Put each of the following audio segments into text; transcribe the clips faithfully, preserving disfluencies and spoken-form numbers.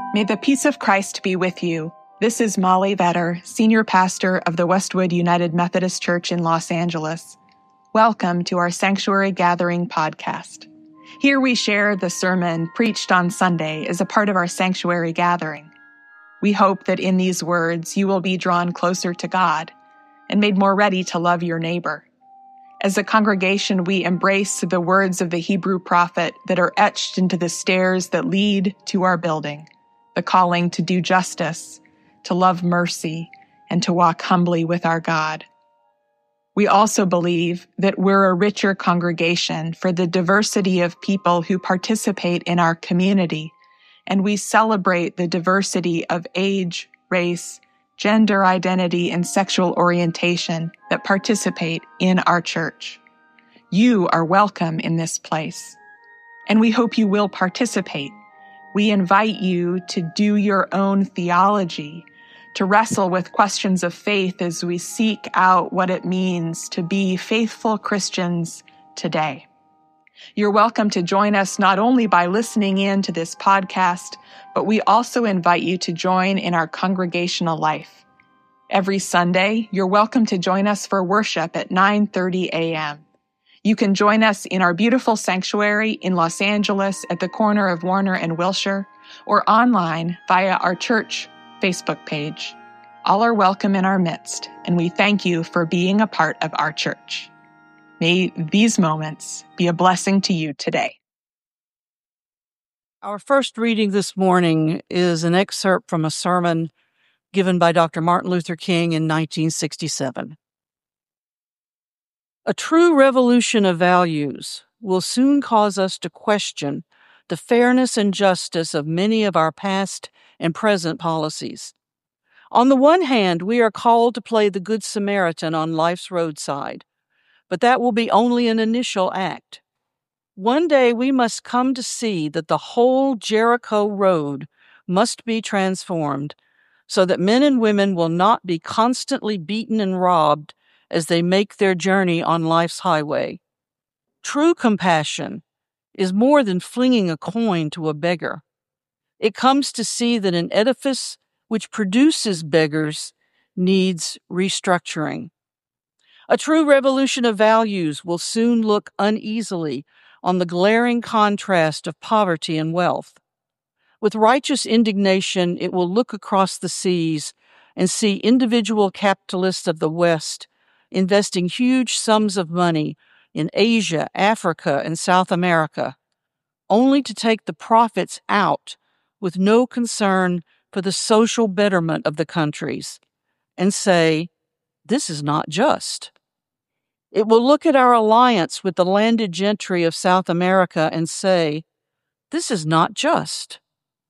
May the peace of Christ be with you. This is Molly Vetter, Senior Pastor of the Westwood United Methodist Church in Los Angeles. Welcome to our Sanctuary Gathering podcast. Here we share the sermon preached on Sunday as a part of our Sanctuary Gathering. We hope that in these words you will be drawn closer to God and made more ready to love your neighbor. As a congregation, we embrace the words of the Hebrew prophet that are etched into the stairs that lead to our building. The calling to do justice, to love mercy, and to walk humbly with our God. We also believe that we're a richer congregation for the diversity of people who participate in our community, and we celebrate the diversity of age, race, gender identity, and sexual orientation that participate in our church. You are welcome in this place, and we hope you will participate. We invite you to do your own theology, to wrestle with questions of faith as we seek out what it means to be faithful Christians today. You're welcome to join us not only by listening in to this podcast, but we also invite you to join in our congregational life. Every Sunday, you're welcome to join us for worship at nine thirty a.m. You can join us in our beautiful sanctuary in Los Angeles at the corner of Warner and Wilshire, or online via our church Facebook page. All are welcome in our midst, and we thank you for being a part of our church. May these moments be a blessing to you today. Our first reading this morning is an excerpt from a sermon given by Doctor Martin Luther King in nineteen sixty-seven. A true revolution of values will soon cause us to question the fairness and justice of many of our past and present policies. On the one hand, we are called to play the Good Samaritan on life's roadside, but that will be only an initial act. One day we must come to see that the whole Jericho road must be transformed so that men and women will not be constantly beaten and robbed as they make their journey on life's highway. True compassion is more than flinging a coin to a beggar. It comes to see that an edifice which produces beggars needs restructuring. A true revolution of values will soon look uneasily on the glaring contrast of poverty and wealth. With righteous indignation, it will look across the seas and see individual capitalists of the West investing huge sums of money in Asia, Africa, and South America, only to take the profits out with no concern for the social betterment of the countries, and say, this is not just. It will look at our alliance with the landed gentry of South America and say, this is not just.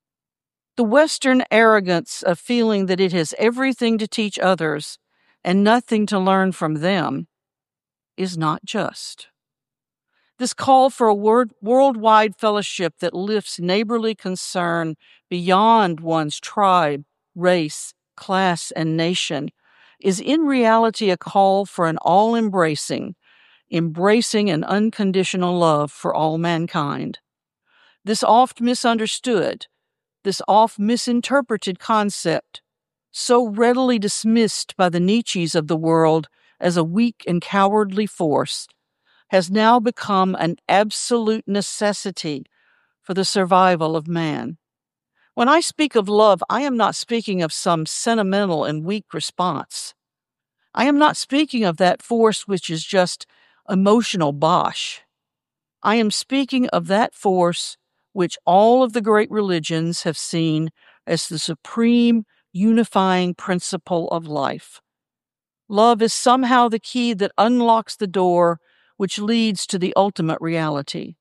The Western arrogance of feeling that it has everything to teach others and nothing to learn from them is not just. This call for a word, worldwide fellowship that lifts neighborly concern beyond one's tribe, race, class, and nation is in reality a call for an all-embracing, embracing and unconditional love for all mankind. This oft misunderstood, this oft misinterpreted concept, so readily dismissed by the Nietzsches of the world as a weak and cowardly force, has now become an absolute necessity for the survival of man. When I speak of love, I am not speaking of some sentimental and weak response. I am not speaking of that force which is just emotional bosh. I am speaking of that force which all of the great religions have seen as the supreme unifying principle of life. Love is somehow the key that unlocks the door which leads to the ultimate reality.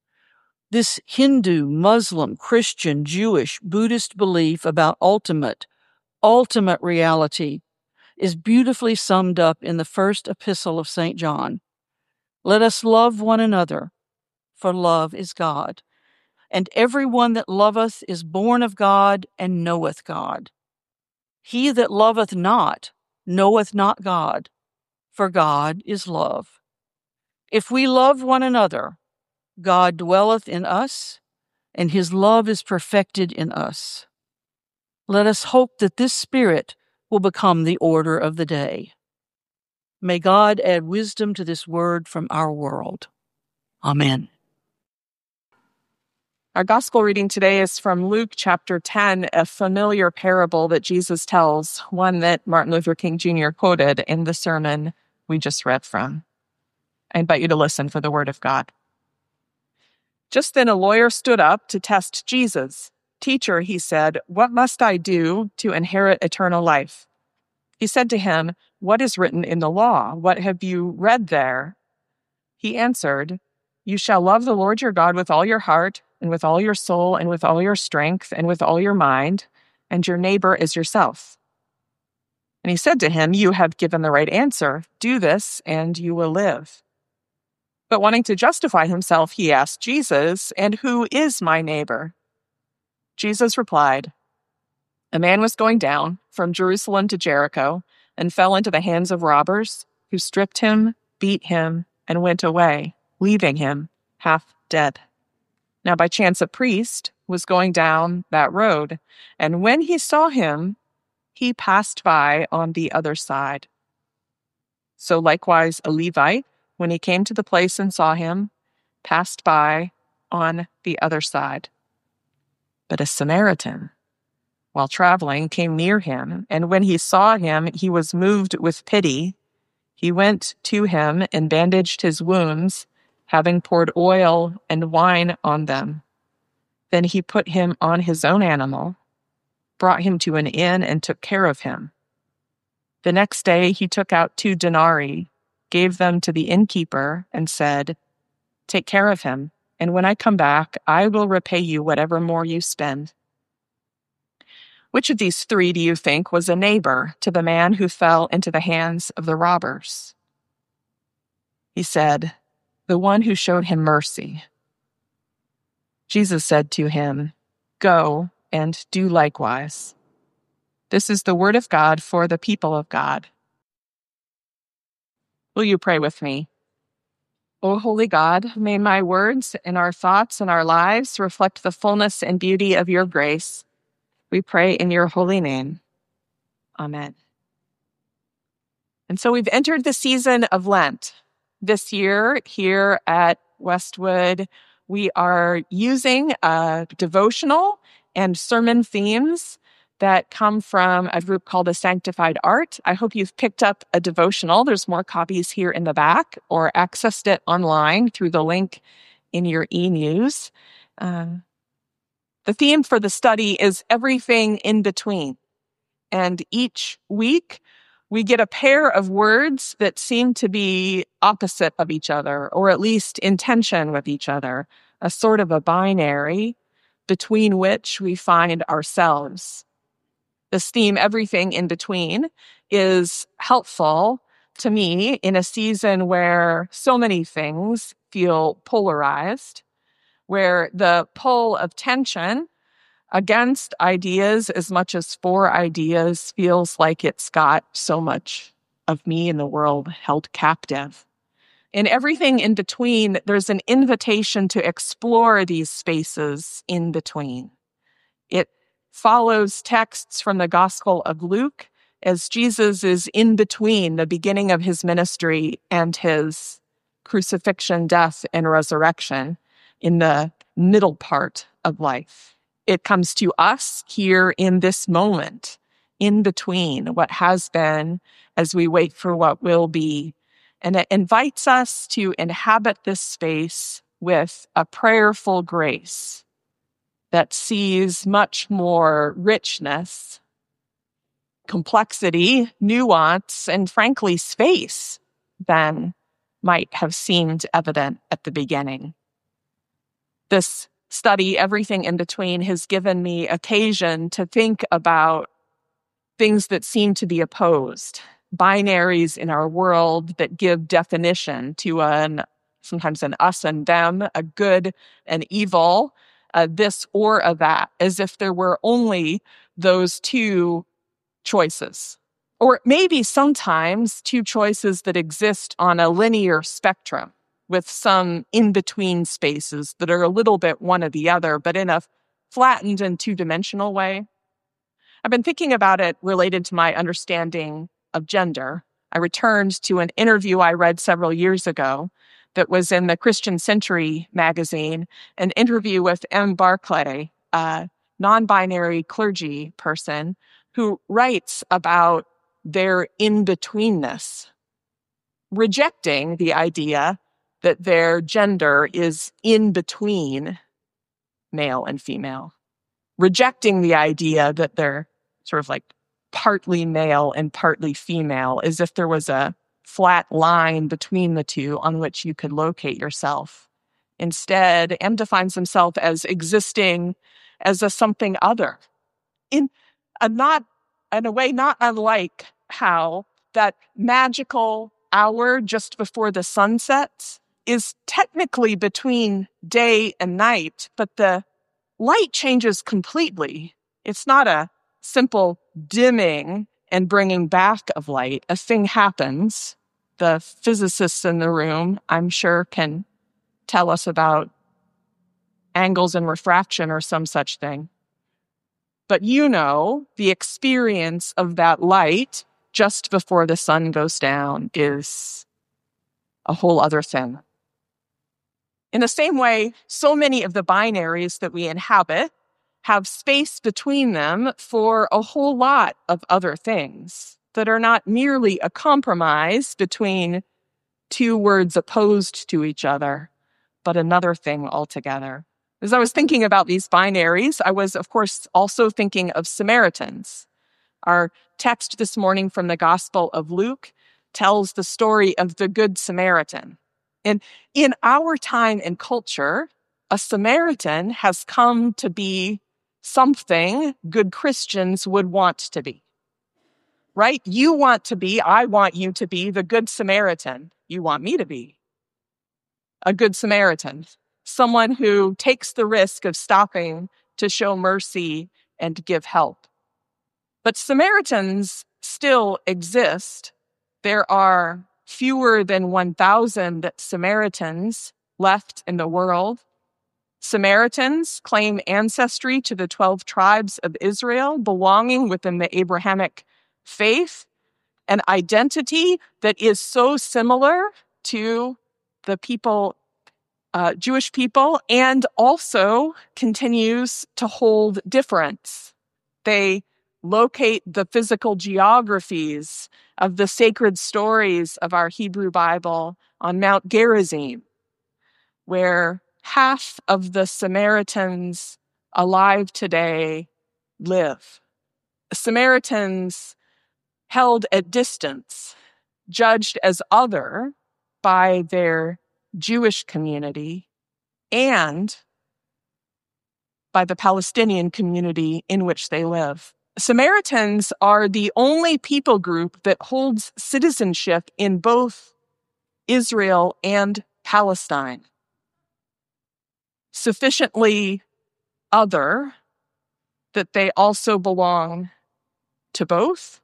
This Hindu, Muslim, Christian, Jewish, Buddhist belief about ultimate, ultimate reality is beautifully summed up in the first epistle of Saint John. Let us love one another, for love is God. And every one that loveth is born of God and knoweth God. He that loveth not knoweth not God, for God is love. If we love one another, God dwelleth in us, and his love is perfected in us. Let us hope that this spirit will become the order of the day. May God add wisdom to this word from our world. Amen. Our gospel reading today is from Luke chapter ten, a familiar parable that Jesus tells, one that Martin Luther King Junior quoted in the sermon we just read from. I invite you to listen for the word of God. Just then a lawyer stood up to test Jesus. "Teacher," he said, "what must I do to inherit eternal life?" He said to him, "What is written in the law? What have you read there?" He answered, "You shall love the Lord your God with all your heart, and with all your soul, and with all your strength, and with all your mind, and your neighbor as yourself." And he said to him, "You have given the right answer. Do this, and you will live." But wanting to justify himself, he asked Jesus, "And who is my neighbor?" Jesus replied, "A man was going down from Jerusalem to Jericho and fell into the hands of robbers, who stripped him, beat him, and went away, leaving him half dead. Now by chance a priest was going down that road, and when he saw him, he passed by on the other side. So likewise a Levite, when he came to the place and saw him, passed by on the other side. But a Samaritan, while traveling, came near him, and when he saw him, he was moved with pity. He went to him and bandaged his wounds, having poured oil and wine on them. Then he put him on his own animal, brought him to an inn, and took care of him. The next day he took out two denarii, gave them to the innkeeper, and said, 'Take care of him, and when I come back, I will repay you whatever more you spend.' Which of these three do you think was a neighbor to the man who fell into the hands of the robbers?" He said, "The one who showed him mercy." Jesus said to him, "Go and do likewise." This is the word of God for the people of God. Will you pray with me? O holy God, may my words and our thoughts and our lives reflect the fullness and beauty of your grace. We pray in your holy name. Amen. And so we've entered the season of Lent. This year here at Westwood, we are using a devotional and sermon themes that come from a group called A Sanctified Art. I hope you've picked up a devotional. There's more copies here in the back, or accessed it online through the link in your e-news. Um, the theme for the study is everything in between. And each week, we get a pair of words that seem to be opposite of each other, or at least in tension with each other, a sort of a binary between which we find ourselves. This theme, everything in between, is helpful to me in a season where so many things feel polarized, where the pull of tension against ideas as much as for ideas feels like it's got so much of me in the world held captive. In everything in between, there's an invitation to explore these spaces in between. It follows texts from the Gospel of Luke as Jesus is in between the beginning of his ministry and his crucifixion, death, and resurrection in the middle part of life. It comes to us here in this moment, in between what has been as we wait for what will be. And it invites us to inhabit this space with a prayerful grace that sees much more richness, complexity, nuance, and frankly, space than might have seemed evident at the beginning. This study, everything in between, has given me occasion to think about things that seem to be opposed, binaries in our world that give definition to an sometimes an us and them, a good and evil, a this or a that, as if there were only those two choices. Or maybe sometimes two choices that exist on a linear spectrum with some in-between spaces that are a little bit one or the other, but in a flattened and two-dimensional way. I've been thinking about it related to my understanding of gender. I returned to an interview I read several years ago that was in the Christian Century magazine, an interview with M. Barclay, a non-binary clergy person who writes about their in-betweenness, rejecting the idea that their gender is in between male and female, rejecting the idea that they're sort of like partly male and partly female, as if there was a flat line between the two on which you could locate yourself. Instead, M defines himself as existing as a something other, in a not in a way not unlike how that magical hour just before the sun sets is technically between day and night, but the light changes completely. It's not a simple dimming and bringing back of light. A thing happens. The physicists in the room, I'm sure, can tell us about angles and refraction or some such thing. But you know, the experience of that light just before the sun goes down is a whole other thing. In the same way, so many of the binaries that we inhabit have space between them for a whole lot of other things that are not merely a compromise between two words opposed to each other, but another thing altogether. As I was thinking about these binaries, I was, of course, also thinking of Samaritans. Our text this morning from the Gospel of Luke tells the story of the Good Samaritan. And in our time and culture, a Samaritan has come to be something good Christians would want to be. Right? You want to be, I want you to be the Good Samaritan. You want me to be a Good Samaritan. Someone who takes the risk of stopping to show mercy and give help. But Samaritans still exist. There are fewer than one thousand Samaritans left in the world. Samaritans claim ancestry to the twelve tribes of Israel, belonging within the Abrahamic faith, an identity that is so similar to the people, uh, Jewish people, and also continues to hold difference. They locate the physical geographies of the sacred stories of our Hebrew Bible on Mount Gerizim, where half of the Samaritans alive today live. Samaritans held at distance, judged as other by their Jewish community and by the Palestinian community in which they live. Samaritans are the only people group that holds citizenship in both Israel and Palestine. Sufficiently other that they also belong to both.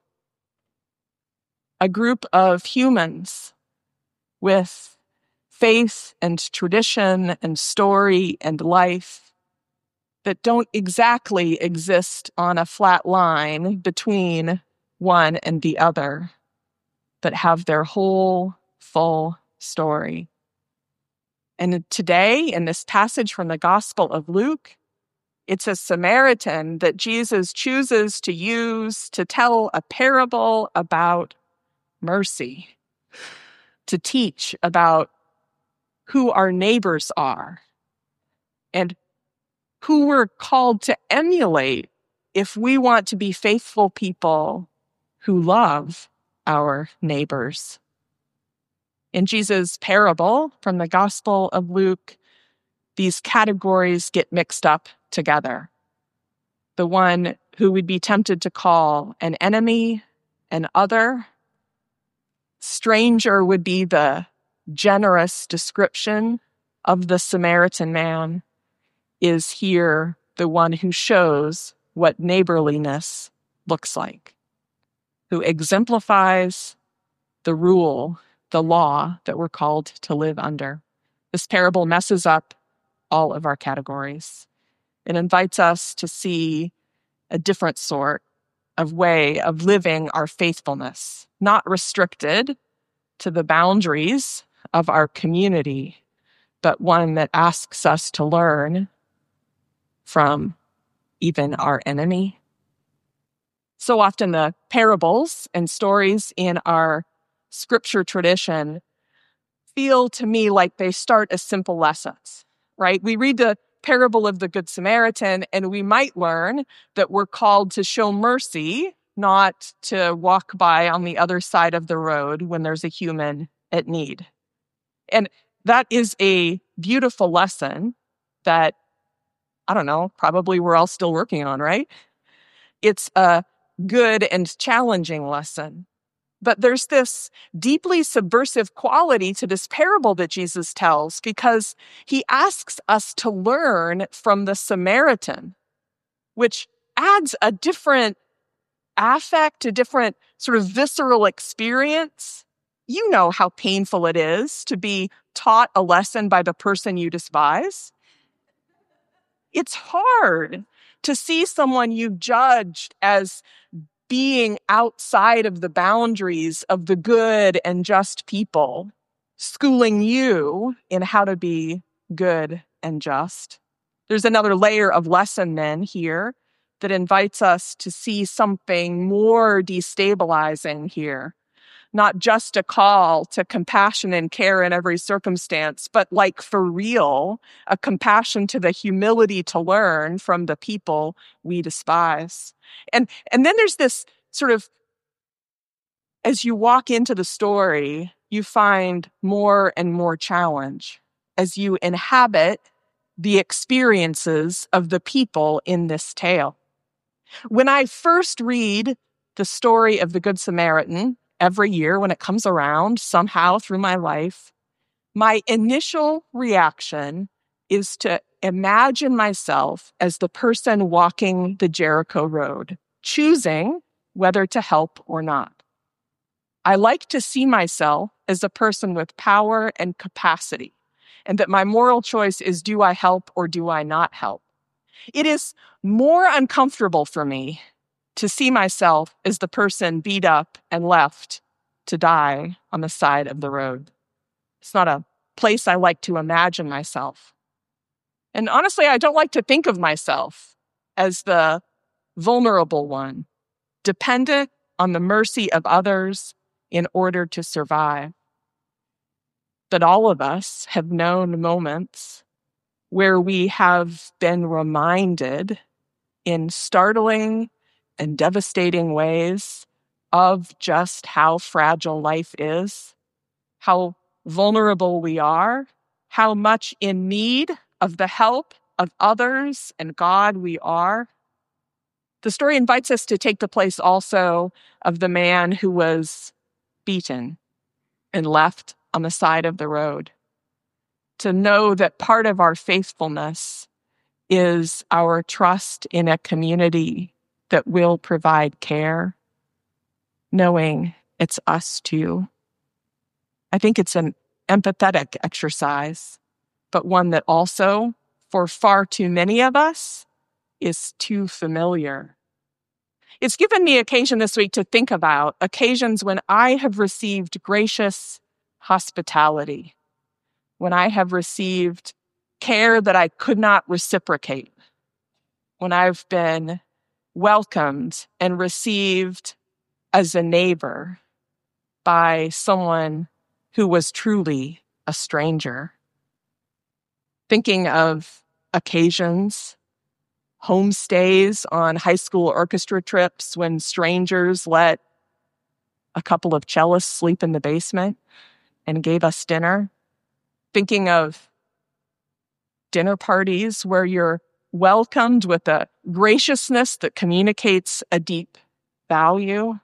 A group of humans with faith and tradition and story and life that don't exactly exist on a flat line between one and the other, but have their whole full story. And today, in this passage from the Gospel of Luke, it's a Samaritan that Jesus chooses to use to tell a parable about mercy, to teach about who our neighbors are and who we're called to emulate if we want to be faithful people who love our neighbors. In Jesus' parable from the Gospel of Luke, these categories get mixed up together. The one who we'd be tempted to call an enemy, an other, stranger would be the generous description of the Samaritan man, is here the one who shows what neighborliness looks like, who exemplifies the rule, the law that we're called to live under. This parable messes up all of our categories. It invites us to see a different sort of way of living our faithfulness, not restricted to the boundaries of our community, but one that asks us to learn from even our enemy. So often the parables and stories in our scripture tradition feel to me like they start as simple lessons, right? We read the parable of the Good Samaritan and we might learn that we're called to show mercy, not to walk by on the other side of the road when there's a human at need. And that is a beautiful lesson that, I don't know, probably we're all still working on, right? It's a good and challenging lesson. But there's this deeply subversive quality to this parable that Jesus tells because he asks us to learn from the Samaritan, which adds a different affect, a different sort of visceral experience. You know how painful it is to be taught a lesson by the person you despise. It's hard to see someone you've judged as being outside of the boundaries of the good and just people, schooling you in how to be good and just. There's another layer of lesson then here that invites us to see something more destabilizing here. Not just a call to compassion and care in every circumstance, but like for real, a compassion to the humility to learn from the people we despise. And, and then there's this sort of, as you walk into the story, you find more and more challenge as you inhabit the experiences of the people in this tale. When I first read the story of the Good Samaritan, every year when it comes around, somehow through my life, my initial reaction is to imagine myself as the person walking the Jericho road, choosing whether to help or not. I like to see myself as a person with power and capacity, and that my moral choice is, do I help or do I not help? It is more uncomfortable for me to see myself as the person beat up and left to die on the side of the road. It's not a place I like to imagine myself. And honestly, I don't like to think of myself as the vulnerable one, dependent on the mercy of others in order to survive. But all of us have known moments where we have been reminded in startling and devastating ways of just how fragile life is, how vulnerable we are, how much in need of the help of others and God we are. The story invites us to take the place also of the man who was beaten and left on the side of the road, to know that part of our faithfulness is our trust in a community that will provide care, knowing it's us too. I think it's an empathetic exercise, but one that also, for far too many of us, is too familiar. It's given me occasion this week to think about occasions when I have received gracious hospitality, when I have received care that I could not reciprocate, when I've been welcomed and received as a neighbor by someone who was truly a stranger. Thinking of occasions, homestays on high school orchestra trips when strangers let a couple of cellists sleep in the basement and gave us dinner. Thinking of dinner parties where you're welcomed with a graciousness that communicates a deep value.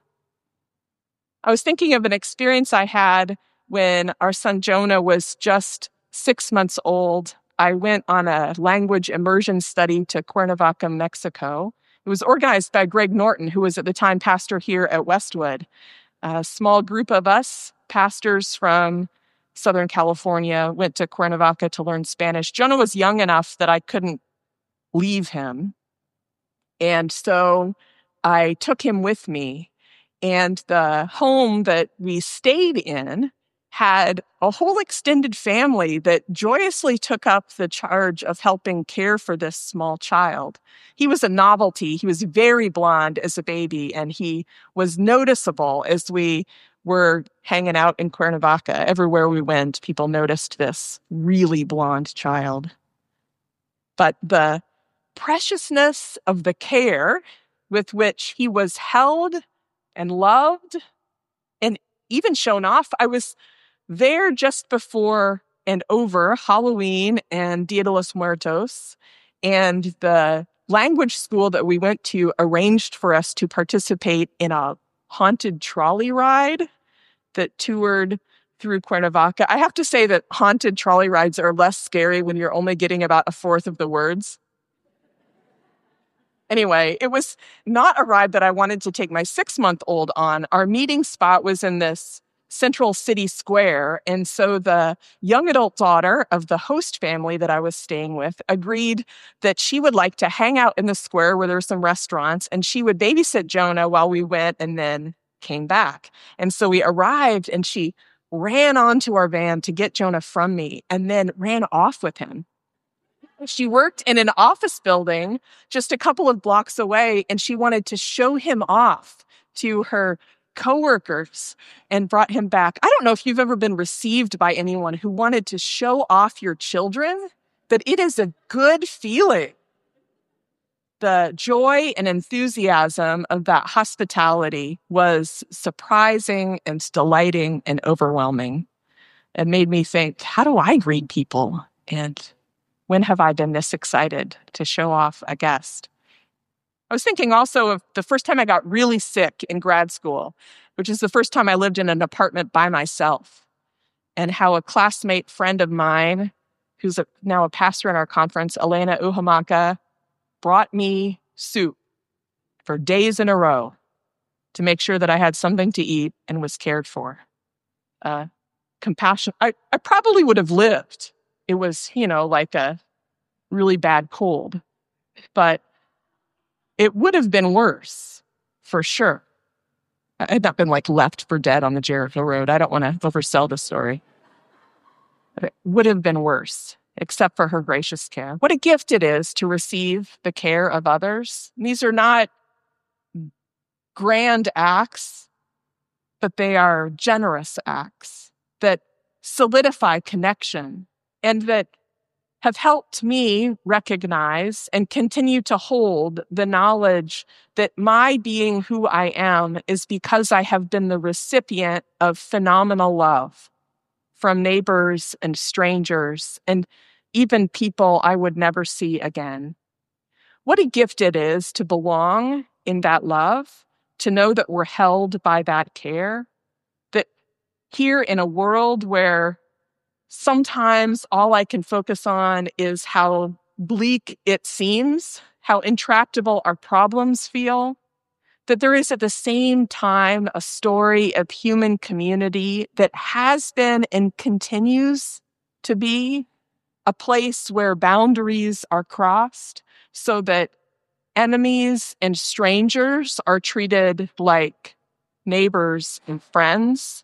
I was thinking of an experience I had when our son Jonah was just six months old. I went on a language immersion study to Cuernavaca, Mexico. It was organized by Greg Norton, who was at the time pastor here at Westwood. A small group of us, pastors from Southern California, went to Cuernavaca to learn Spanish. Jonah was young enough that I couldn't leave him. And so I took him with me, and the home that we stayed in had a whole extended family that joyously took up the charge of helping care for this small child. He was a novelty. He was very blonde as a baby, and he was noticeable as we were hanging out in Cuernavaca. Everywhere we went, people noticed this really blonde child. But the preciousness of the care with which he was held and loved and even shown off. I was there just before and over Halloween and Dia de los Muertos, and the language school that we went to arranged for us to participate in a haunted trolley ride that toured through Cuernavaca. I have to say that haunted trolley rides are less scary when you're only getting about a fourth of the words. Anyway, it was not a ride that I wanted to take my six-month-old on. Our meeting spot was in this central city square, and so the young adult daughter of the host family that I was staying with agreed that she would like to hang out in the square where there were some restaurants, and she would babysit Jonah while we went and then came back. And so we arrived, and she ran onto our van to get Jonah from me and then ran off with him. She worked in an office building just a couple of blocks away, and she wanted to show him off to her coworkers and brought him back. I don't know if you've ever been received by anyone who wanted to show off your children, but it is a good feeling. The joy and enthusiasm of that hospitality was surprising and delighting and overwhelming. It made me think, how do I greet people? And when have I been this excited to show off a guest? I was thinking also of the first time I got really sick in grad school, which is the first time I lived in an apartment by myself, and how a classmate friend of mine, who's a, now a pastor in our conference, Elena Uhamaka, brought me soup for days in a row to make sure that I had something to eat and was cared for. Uh, compassion. I, I probably would have lived. It was, you know, like a really bad cold, but it would have been worse, for sure. I had not been like left for dead on the Jericho Road. I don't want to oversell the story. But it would have been worse, except for her gracious care. What a gift it is to receive the care of others. These are not grand acts, but they are generous acts that solidify connection and that have helped me recognize and continue to hold the knowledge that my being who I am is because I have been the recipient of phenomenal love from neighbors and strangers and even people I would never see again. What a gift it is to belong in that love, to know that we're held by that care, that here in a world where sometimes all I can focus on is how bleak it seems, how intractable our problems feel, that there is at the same time a story of human community that has been and continues to be a place where boundaries are crossed so that enemies and strangers are treated like neighbors and friends.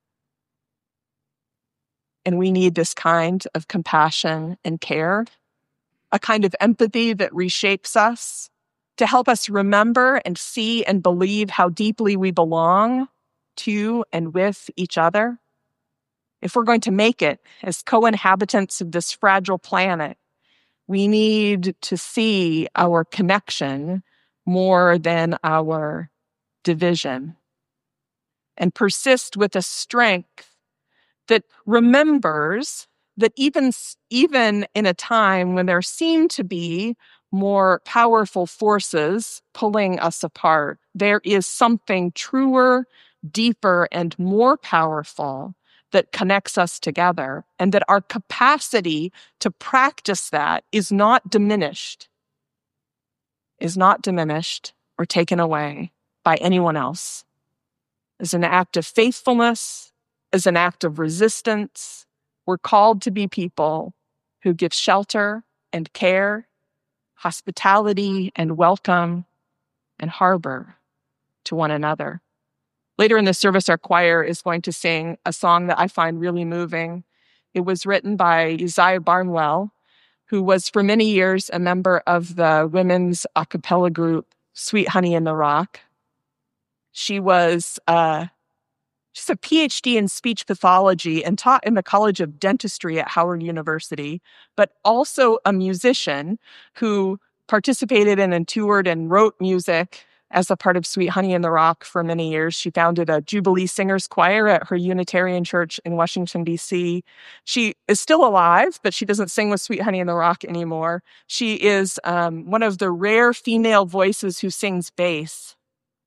And we need this kind of compassion and care, a kind of empathy that reshapes us to help us remember and see and believe how deeply we belong to and with each other. If we're going to make it as co-inhabitants of this fragile planet, we need to see our connection more than our division and persist with a strength that remembers that even, even in a time when there seem to be more powerful forces pulling us apart, there is something truer, deeper, and more powerful that connects us together, and that our capacity to practice that is not diminished, is not diminished or taken away by anyone else. As an act of faithfulness, as an act of resistance, we're called to be people who give shelter and care, hospitality and welcome, and harbor to one another. Later in the service, our choir is going to sing a song that I find really moving. It was written by Uzziah Barnwell, who was for many years a member of the women's a cappella group, Sweet Honey in the Rock. She was uh, she's a P H D in speech pathology and taught in the College of Dentistry at Howard University, but also a musician who participated in and toured and wrote music as a part of Sweet Honey in the Rock for many years. She founded a Jubilee Singers Choir at her Unitarian Church in Washington, D C. She is still alive, but she doesn't sing with Sweet Honey in the Rock anymore. She is um, one of the rare female voices who sings bass.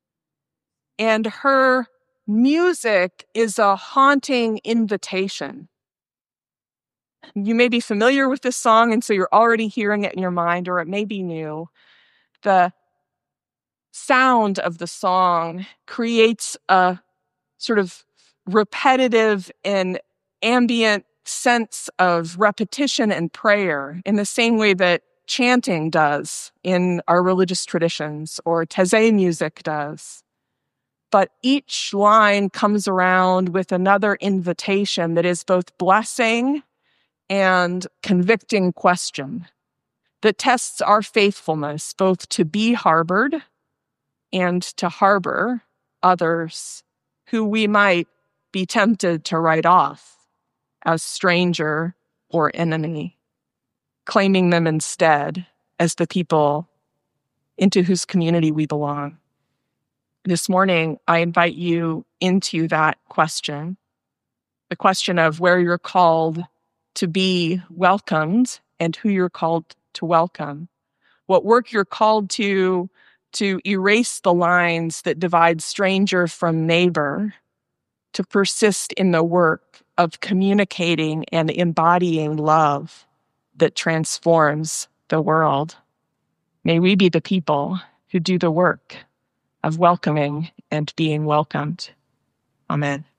And her music is a haunting invitation. You may be familiar with this song, and so you're already hearing it in your mind, or it may be new. The sound of the song creates a sort of repetitive and ambient sense of repetition and prayer in the same way that chanting does in our religious traditions or taizé music does. But each line comes around with another invitation that is both blessing and convicting question that tests our faithfulness both to be harbored and to harbor others who we might be tempted to write off as stranger or enemy, claiming them instead as the people into whose community we belong. This morning, I invite you into that question, the question of where you're called to be welcomed and who you're called to welcome, what work you're called to to erase the lines that divide stranger from neighbor, to persist in the work of communicating and embodying love that transforms the world. May we be the people who do the work of welcoming and being welcomed. Amen.